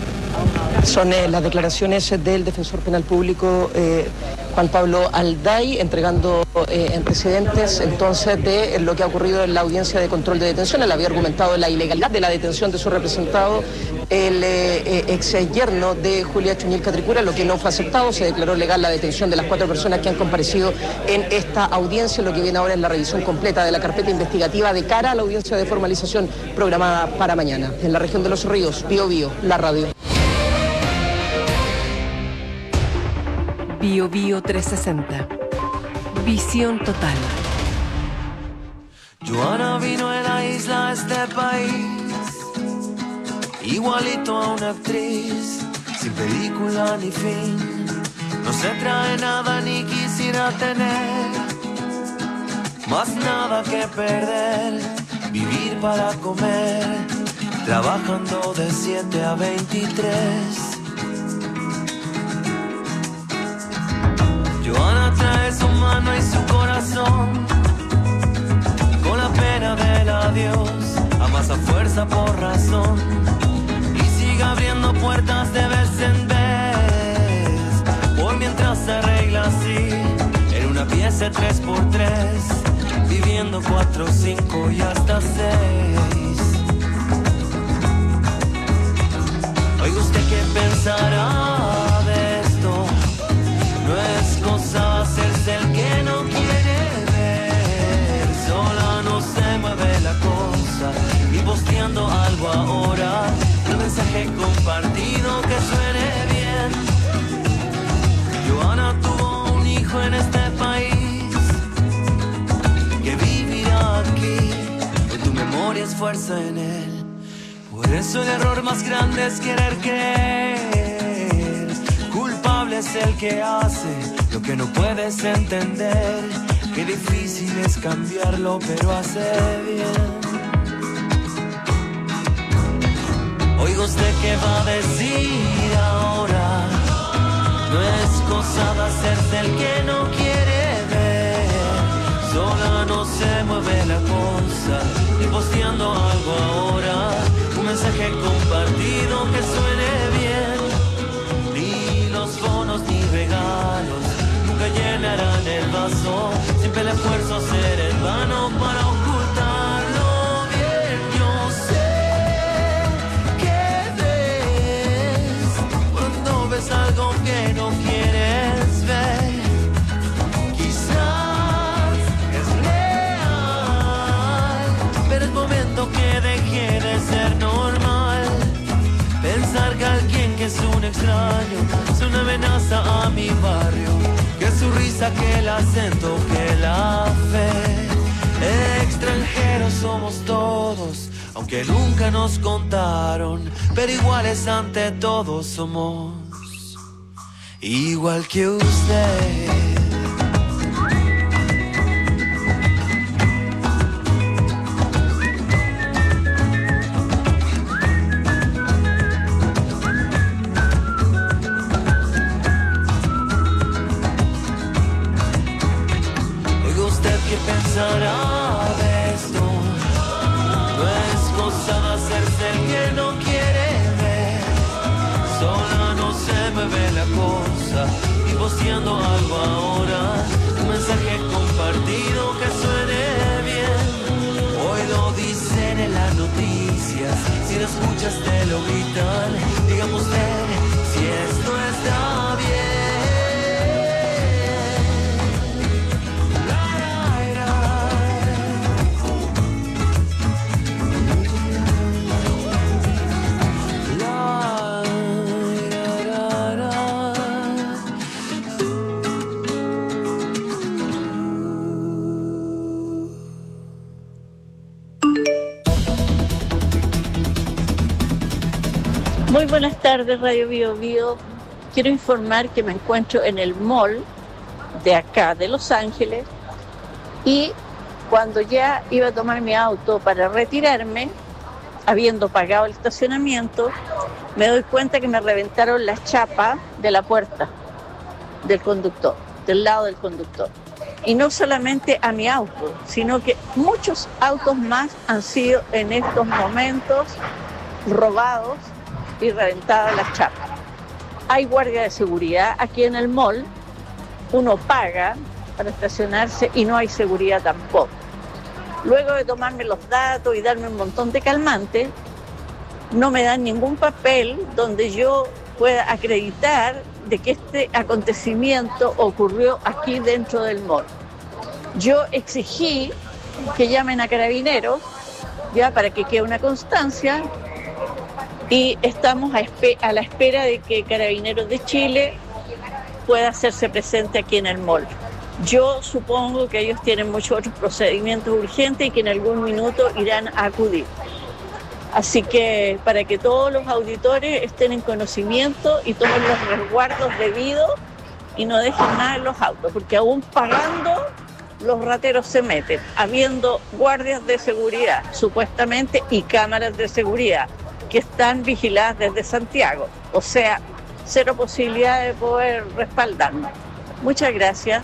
Son eh, las declaraciones del defensor penal público eh, Juan Pablo Alday, entregando eh, antecedentes entonces de lo que ha ocurrido en la audiencia de control de detención. Él había argumentado la ilegalidad de la detención de su representado, el eh, ex yerno de Julia Chuñil Catricura, lo que no fue aceptado. Se declaró legal la detención de las cuatro personas que han comparecido en esta audiencia. Lo que viene ahora es la revisión completa de la carpeta investigativa de cara a la audiencia de formalización programada para mañana. En la región de Los Ríos, Bío Bío, la radio. Bío Bío trescientos sesenta. Visión total. Joana vino a la isla a este país, igualito a una actriz, sin película ni fin. No se trae nada ni quisiera tener, más nada que perder. Vivir para comer, trabajando de siete a veintitrés. Joana trae su mano y su corazón, con la pena del adiós, amasa fuerza por razón, y sigue abriendo puertas de vez en vez, por mientras se arregla así, en una pieza tres por tres, viviendo cuatro, cinco y hasta seis. Oiga usted qué pensará de esto. No es cosa hacerse el que no quiere ver, sola no se mueve la cosa, y posteando algo ahora, un mensaje compartido que suene bien. Joana tuvo un hijo en este país, que vivirá aquí, en tu memoria es fuerza en él. Por eso el error más grande es querer creer. Culpable es el que hace lo que no puedes entender. Qué difícil es cambiarlo, pero hace bien. Oiga usted qué va a decir ahora. No es cosa de hacerse el que no quiere ver, sola no se mueve la cosa, y posteando algo ahora, un mensaje compartido que suene bien. Ni los bonos ni regalos nunca llenarán el vaso, siempre el esfuerzo será en vano para ocultarlo bien. Yo sé que ves cuando ves algo que no quieres ver. Quizás es real, pero es momento ser normal. Pensar que alguien que es un extraño es una amenaza a mi barrio, que su risa, que el acento, que la fe. Extranjeros somos todos, aunque nunca nos contaron, pero iguales ante todo somos, igual que usted. Pensará de esto, no es cosa de hacerse el que no quiere ver, sola no se me ve la cosa, y posteando algo ahora, un mensaje compartido que suene bien, hoy lo dicen en las noticias, si lo escuchas te lo gritan, dígame usted si esto está bien. Muy buenas tardes, Radio Bio Bio. Quiero informar que me encuentro en el mall de acá, de Los Ángeles, y cuando ya iba a tomar mi auto para retirarme, habiendo pagado el estacionamiento, me doy cuenta que me reventaron la chapa de la puerta del conductor, del lado del conductor. Y no solamente a mi auto, sino que muchos autos más han sido en estos momentos robados y reventada las chapas. Hay guardia de seguridad aquí en el mall, uno paga para estacionarse y no hay seguridad tampoco. Luego de tomarme los datos y darme un montón de calmantes, no me dan ningún papel donde yo pueda acreditar de que este acontecimiento ocurrió aquí dentro del mall. Yo exigí que llamen a Carabineros ya para que quede una constancia, y estamos a, espe- a la espera de que Carabineros de Chile pueda hacerse presente aquí en el mall. Yo supongo que ellos tienen muchos otros procedimientos urgentes y que en algún minuto irán a acudir. Así que para que todos los auditores estén en conocimiento y tomen los resguardos debidos y no dejen nada en los autos, porque aún pagando los rateros se meten, habiendo guardias de seguridad supuestamente y cámaras de seguridad que están vigiladas desde Santiago. O sea, cero posibilidad de poder respaldarnos. Muchas gracias.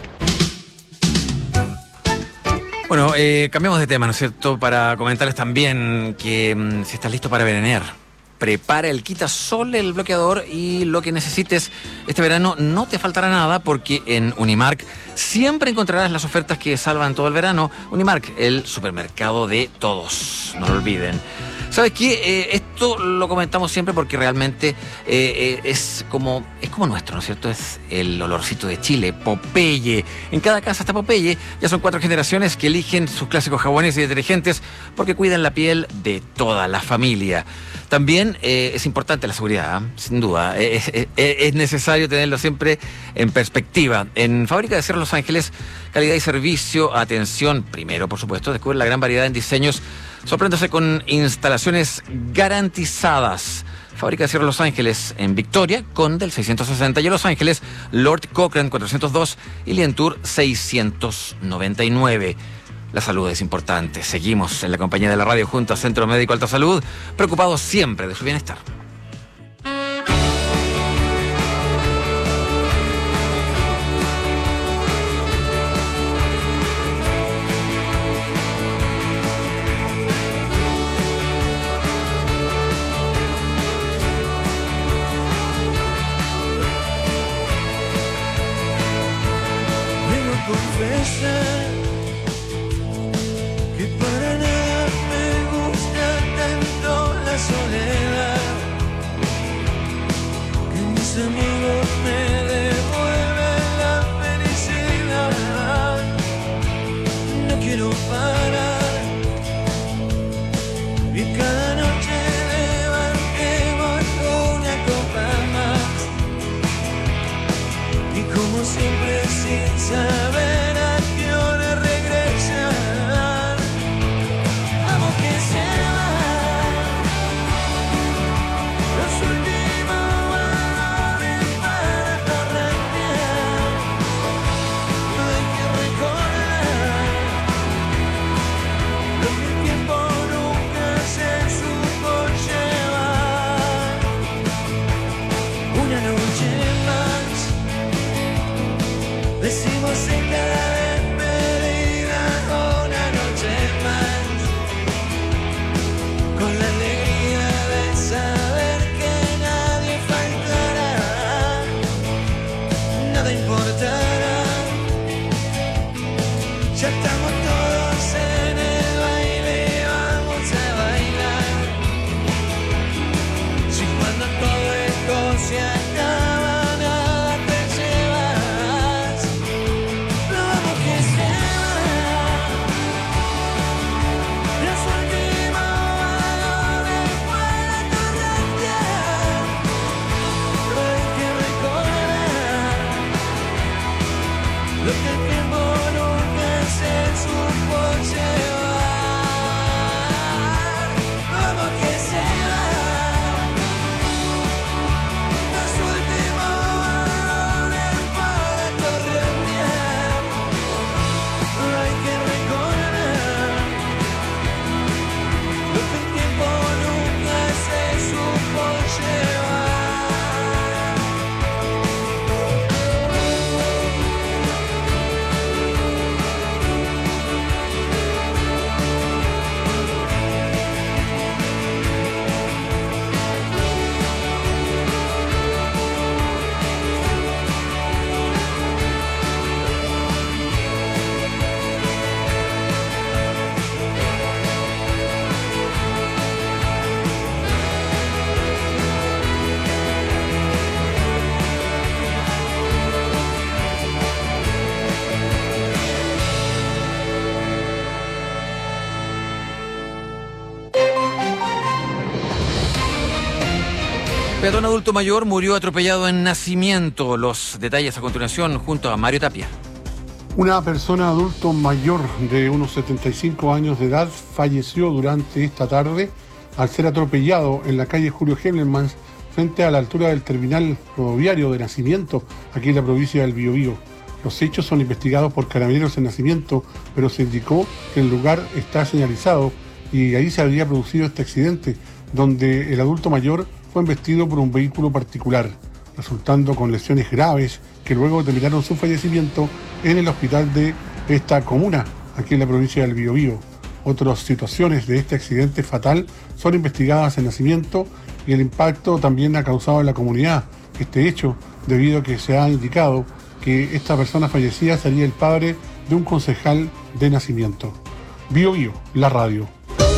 Bueno, eh, cambiamos de tema, ¿no es cierto? Para comentarles también que mmm, si estás listo para veranear, prepara el quitasol, el bloqueador y lo que necesites este verano. No te faltará nada porque en Unimark siempre encontrarás las ofertas que salvan todo el verano. Unimark, el supermercado de todos, no lo olviden. ¿Sabes qué? Eh, esto lo comentamos siempre porque realmente eh, eh, es como es como nuestro, ¿no es cierto? Es el olorcito de Chile, Popeye. En cada casa está Popeye. Ya son cuatro generaciones que eligen sus clásicos jabones y detergentes porque cuidan la piel de toda la familia. También eh, es importante la seguridad, ¿eh? Sin duda. Es, es, es necesario tenerlo siempre en perspectiva. En Fábrica de Cierre Los Ángeles, calidad y servicio, atención, primero, por supuesto, descubre la gran variedad en diseños. Sorpréndase con instalaciones garantizadas. Fábrica de Cierre Los Ángeles en Victoria, Conde, el seiscientos sesenta, y en Los Ángeles, Lord Cochrane cuatrocientos dos y Lientour seiscientos noventa y nueve. La salud es importante. Seguimos en la compañía de la radio junto a Centro Médico Alta Salud, preocupados siempre de su bienestar. confesar que para nada me gusta tanto la soledad, que mis amigos me devuelven la felicidad. No quiero parar y cada noche Peatón adulto mayor murió atropellado en Nacimiento. Los detalles a continuación junto a Mario Tapia. Una persona adulto mayor de unos setenta y cinco años de edad falleció durante esta tarde al ser atropellado en la calle Julio Hemmelmans frente a la altura del terminal ferroviario de Nacimiento, aquí en la provincia del Biobío. Los hechos son investigados por Carabineros en Nacimiento, pero se indicó que el lugar está señalizado y ahí se habría producido este accidente, donde el adulto mayor fue embestido por un vehículo particular, resultando con lesiones graves que luego terminaron su fallecimiento en el hospital de esta comuna, aquí en la provincia del Biobío. Otras situaciones de este accidente fatal son investigadas en Nacimiento y el impacto también ha causado en la comunidad este hecho, debido a que se ha indicado que esta persona fallecida sería el padre de un concejal de Nacimiento. Biobío, la radio.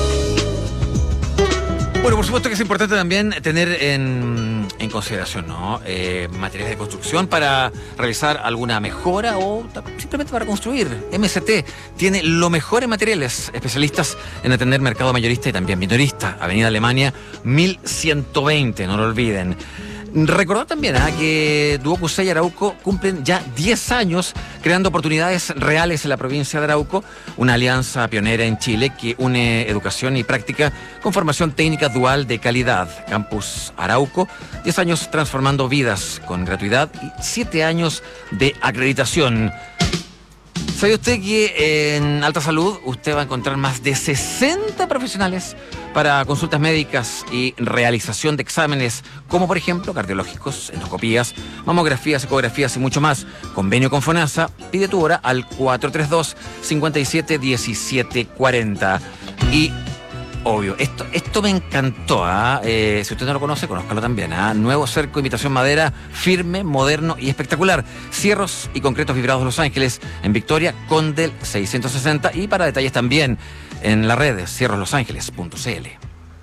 Bueno, por supuesto que es importante también tener en, en consideración, ¿no? Eh, materiales de construcción para realizar alguna mejora o simplemente para construir. M S T tiene lo mejor en materiales, especialistas en atender mercado mayorista y también minorista. Avenida Alemania mil ciento veinte, no lo olviden. Recordar también ¿eh? que Duoc y Arauco cumplen ya diez años creando oportunidades reales en la provincia de Arauco, una alianza pionera en Chile que une educación y práctica con formación técnica dual de calidad. Campus Arauco, diez años transformando vidas con gratuidad y siete años de acreditación. ¿Sabe usted que en Alta Salud usted va a encontrar más de sesenta profesionales para consultas médicas y realización de exámenes, como por ejemplo cardiológicos, endoscopías, mamografías, ecografías y mucho más? Convenio con FONASA. Pide tu hora al cuatro tres dos, cinco siete, uno siete cuatro cero. Y obvio, esto, esto me encantó. ¿eh? Eh, si usted no lo conoce, conózcalo también. ¿eh? Nuevo cerco imitación madera, firme, moderno y espectacular. Cierros y concretos vibrados de Los Ángeles, en Victoria, Condel seiscientos sesenta. Y para detalles también en las redes cierros los ángeles punto c l.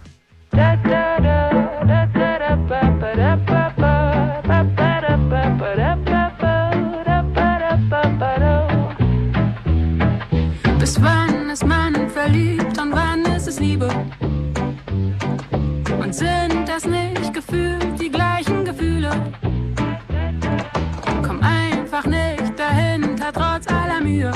Bis wann ist man verliebt und wann ist es Liebe? Und sind das nicht gefühlt die gleichen Gefühle? Komm einfach nicht dahinter, trotz aller Mühe.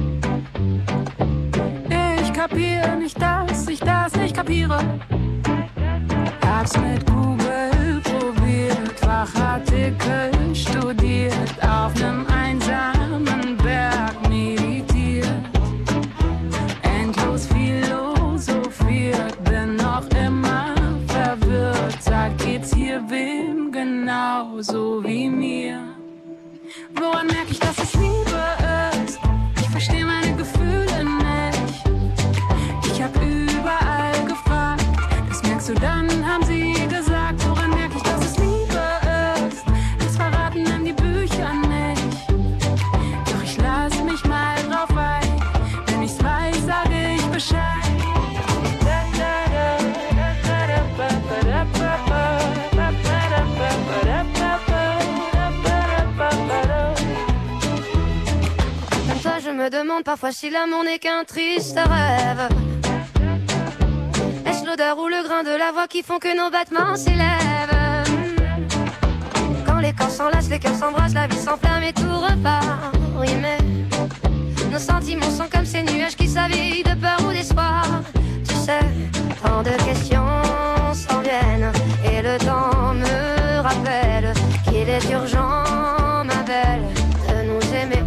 Ich kapiere nicht, dass ich das nicht kapiere. Hab's mit Google probiert, Fachartikel studiert, auf nem einsamen Berg meditiert. Endlos philosophiert, bin noch immer verwirrt. Sagt, geht's hier wem genauso wie mir? Woran merk ich, dass es Liebe ist? Ich versteh meine Gefühle nicht. Ich hab überall gefragt, das merkst du dann, haben sie gesagt. Woran merk ich, dass es Liebe ist? Das verraten dann die Bücher nicht. Doch ich lass mich mal drauf ein, wenn ich's weiß, sage ich Bescheid. Je me demande parfois si l'amour n'est qu'un triste rêve. Est-ce l'odeur ou le grain de la voix qui font que nos battements s'élèvent? Quand les corps s'enlacent, les cœurs s'embrassent, la vie s'enflamme et tout repart. Oui mais nos sentiments sont comme ces nuages qui s'habillent de peur ou d'espoir. Tu sais, tant de questions s'en viennent et le temps me rappelle qu'il est urgent, ma belle, de nous aimer.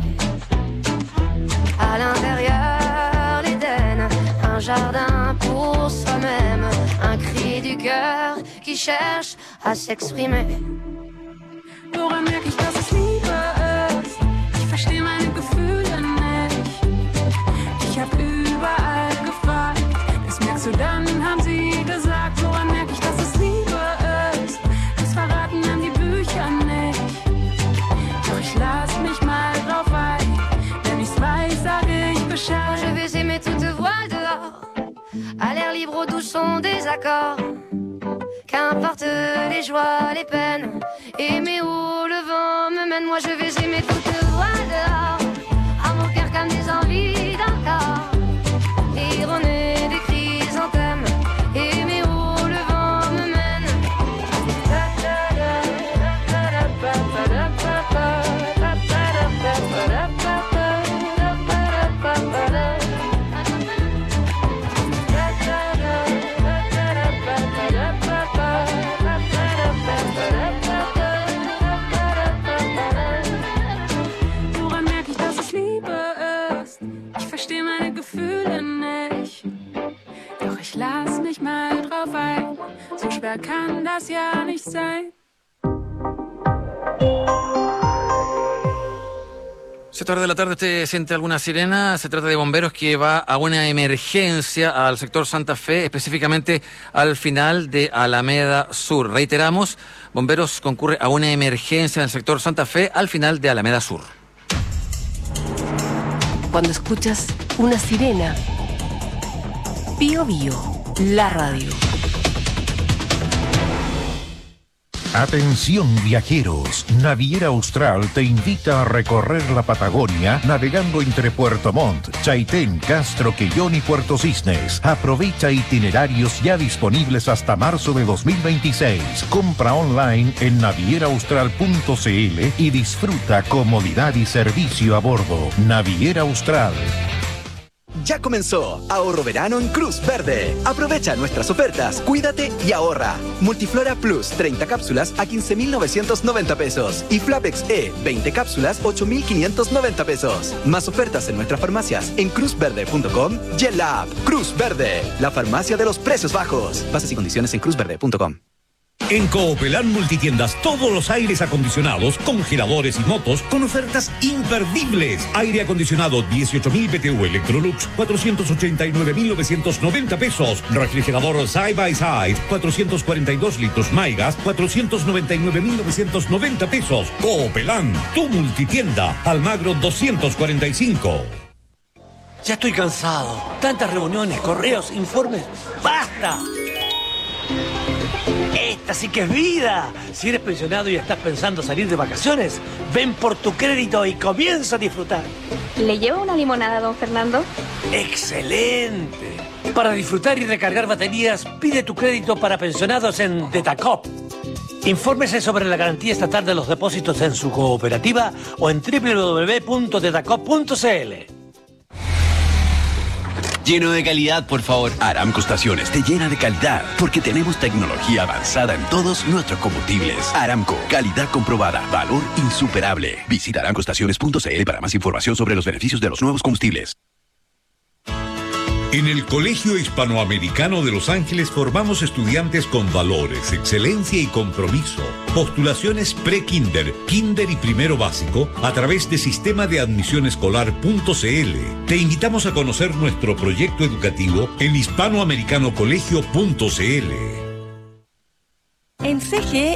À l'intérieur, l'Éden, un jardin pour soi-même, un cri du cœur qui cherche à s'exprimer. Woran merk ich, dass es Liebe ist? Ich versteh meine Gefühle nicht. Ich hab überall gefragt, das merkst du dann, haben sie gesagt. Woran merk ich, dass es Liebe ist? Das verraten dann die Bücher nicht. Doch ich lass mich mal drauf ein, wenn ich's weiß, sage ich Bescheid. Je vais aimer toute voile dehors, à l'air libre, au doux son des accords. Qu'importe les joies, les peines, aimer où le vent me mène. Moi je vais aimer toute voile dehors, à mon cœur comme des envies d'un corps. Ironer des chrysanthèmes, aimer où le vent me mène. Gefühle nicht. Doch ich lass mich mal drauf ein. So schwer kann das ja nicht sein. siete horas de la tarde, ¿usted siente alguna sirena? Se trata de bomberos que va a una emergencia al sector Santa Fe, específicamente al final de Alameda Sur. Reiteramos, bomberos concurre a una emergencia en el sector Santa Fe al final de Alameda Sur. Cuando escuchas una sirena, Bío Bío, la radio. Atención viajeros, Naviera Austral te invita a recorrer la Patagonia navegando entre Puerto Montt, Chaitén, Castro, Quellón y Puerto Cisnes. Aprovecha itinerarios ya disponibles hasta marzo de dos mil veintiséis. Compra online en naviera austral punto c l y disfruta comodidad y servicio a bordo. Naviera Austral. Ya comenzó Ahorro Verano en Cruz Verde. Aprovecha nuestras ofertas, cuídate y ahorra. Multiflora Plus, treinta cápsulas a quince mil novecientos noventa pesos. Y Flapex E, veinte cápsulas, ocho mil quinientos noventa pesos. Más ofertas en nuestras farmacias en cruz verde punto com y en la app Cruz Verde, la farmacia de los precios bajos. Bases y condiciones en cruz verde punto com. En Coopelán Multitiendas, todos los aires acondicionados, congeladores y motos con ofertas imperdibles. Aire acondicionado dieciocho mil B T U Electrolux, cuatrocientos ochenta y nueve mil novecientos noventa pesos. Refrigerador Side by Side, cuatrocientos cuarenta y dos litros Maigas, cuatrocientos noventa y nueve mil novecientos noventa pesos. Coopelán, tu multitienda, Almagro doscientos cuarenta y cinco. Ya estoy cansado. Tantas reuniones, correos, informes. ¡Basta! Esta sí que es vida. Si eres pensionado y estás pensando salir de vacaciones, ven por tu crédito y comienza a disfrutar. ¿Le llevo una limonada, don Fernando? ¡Excelente! Para disfrutar y recargar baterías, pide tu crédito para pensionados en Detacop. Infórmese sobre la garantía estatal de los depósitos en su cooperativa o en doble u doble u doble u punto detacop punto c l. Lleno de calidad, por favor. Aramco Estaciones te llena de calidad porque tenemos tecnología avanzada en todos nuestros combustibles. Aramco, calidad comprobada, valor insuperable. Visita aramco estaciones punto c l para más información sobre los beneficios de los nuevos combustibles. En el Colegio Hispanoamericano de Los Ángeles formamos estudiantes con valores, excelencia y compromiso. Postulaciones pre-kinder, kinder y primero básico a través de sistema de admisión escolar punto c l. Te invitamos a conocer nuestro proyecto educativo en hispanoamericano colegio punto c l. En C G E